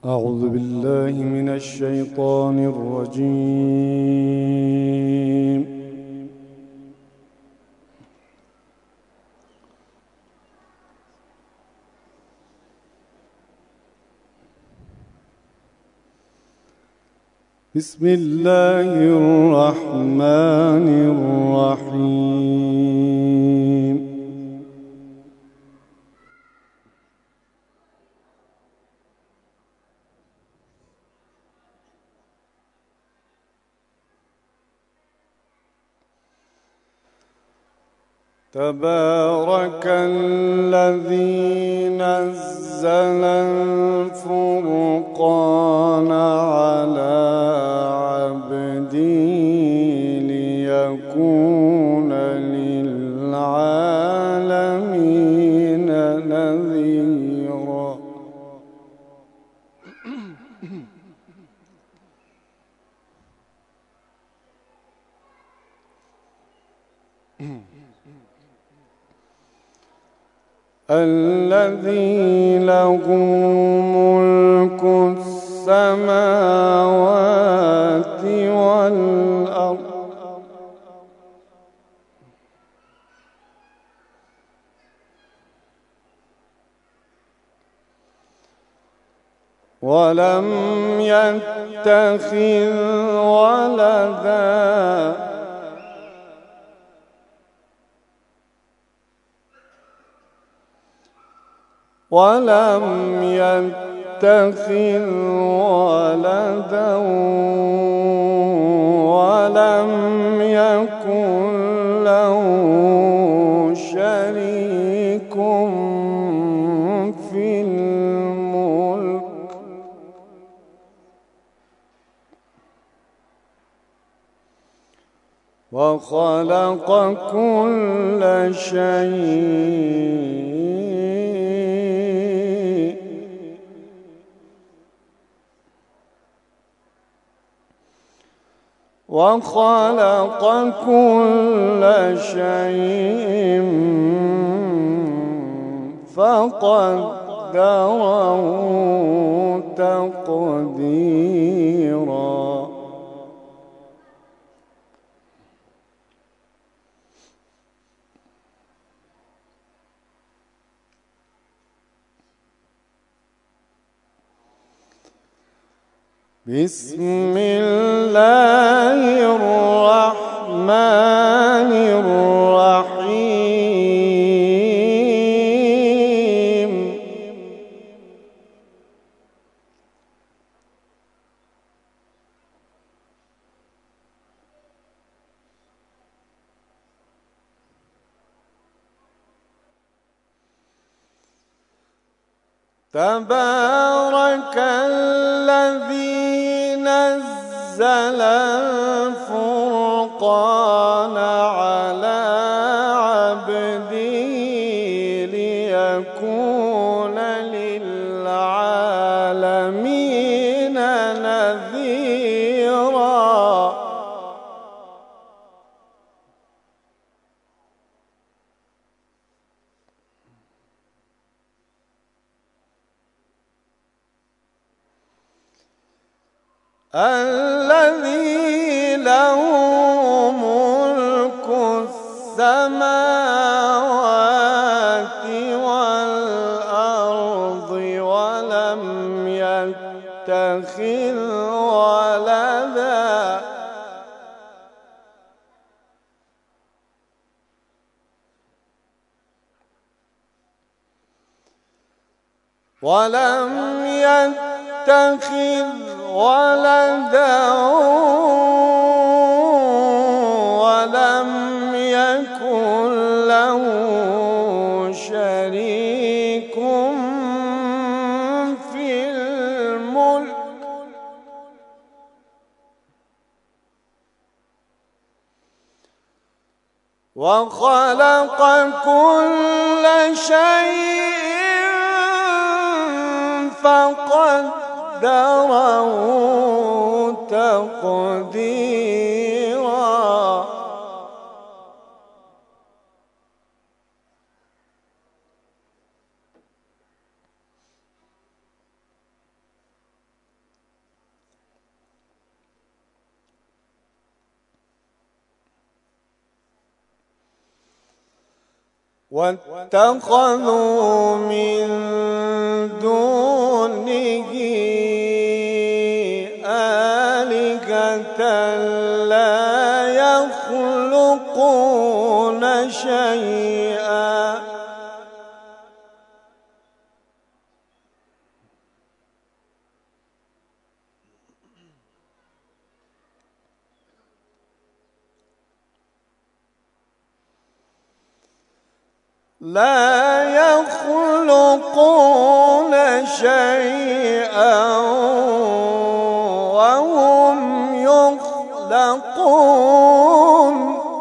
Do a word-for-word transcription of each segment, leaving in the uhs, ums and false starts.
أعوذ بالله من الشيطان الرجيم. بسم الله الرحمن الرحيم. تبارك الذي نزل الفرقان على عبده ليكون للعالمين نذيرا. الذي له ملك السماوات والأرض ولم يتخذ ولدا ولم يتخذ ولدا ولم يكن له شريك في الملك وخلق كل شيء وخلق كل شيء فقدره تقديرا. بسم الله الرحمن الرحيم. تبارك الذي نزل الفرقان على عبده ليكون للعالمين نذيرا. الذي له ملك السماوات والأرض ولم يتخذ ولدا ولم يتخذ ولدا ولم يكن له شريك في الملك وخلق كل شيء فقدره تقديرا. واتخذوا من دونه آلهة لا يخلقون شيئا لا يخلقون شيئا وهم يخلقون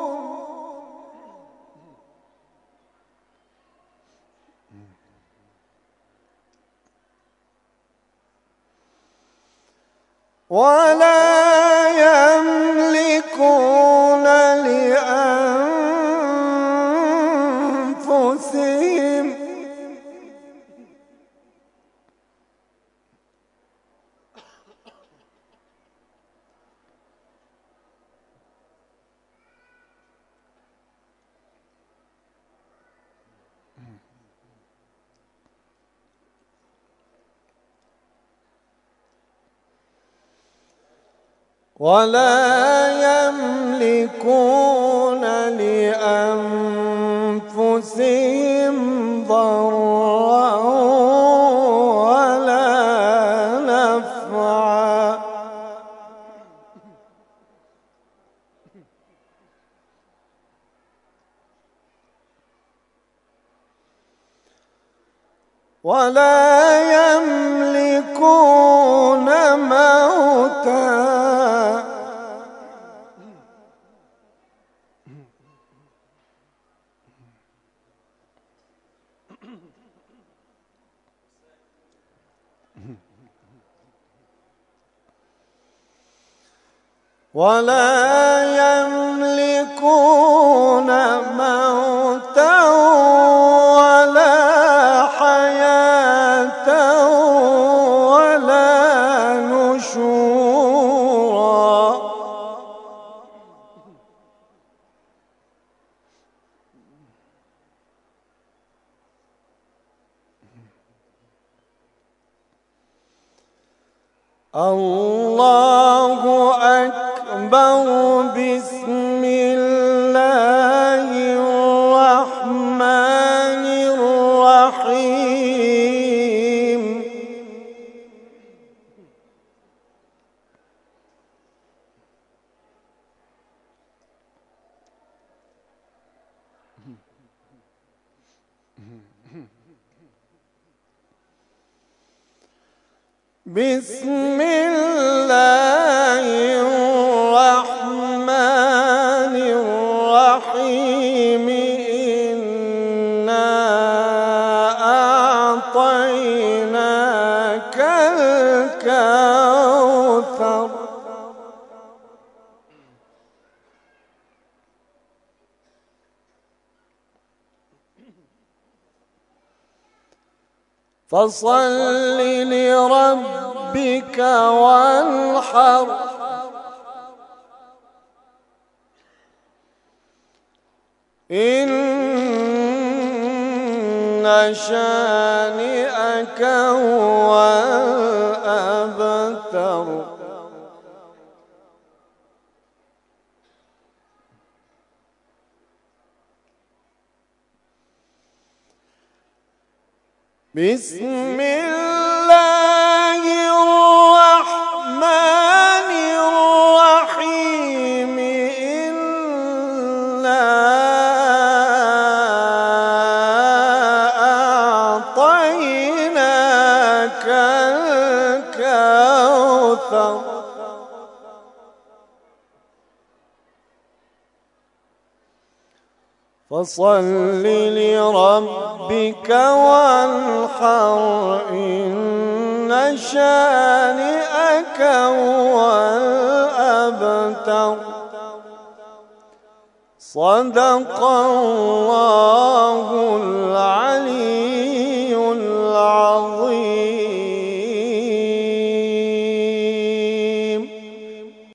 ولا يملكون لأنفسهم ولا يملكون لأنفسهم ضرا ولا نفعا ولا يملكون موتا ولا يملكون موتا ولا حياة ولا نشورا الله أكبر بسم الله الرحمن الرحيم بسم الله الرحمن الرحيم إنا أعطيناك الكوثر فصل لربك وانحر إن شانئك هو الأبتر بسم الله الرحمن الرحيم إنا أعطيناك الكوثر فصل لربك وانحر إن شانئك هو الأبتر صدق الله العلي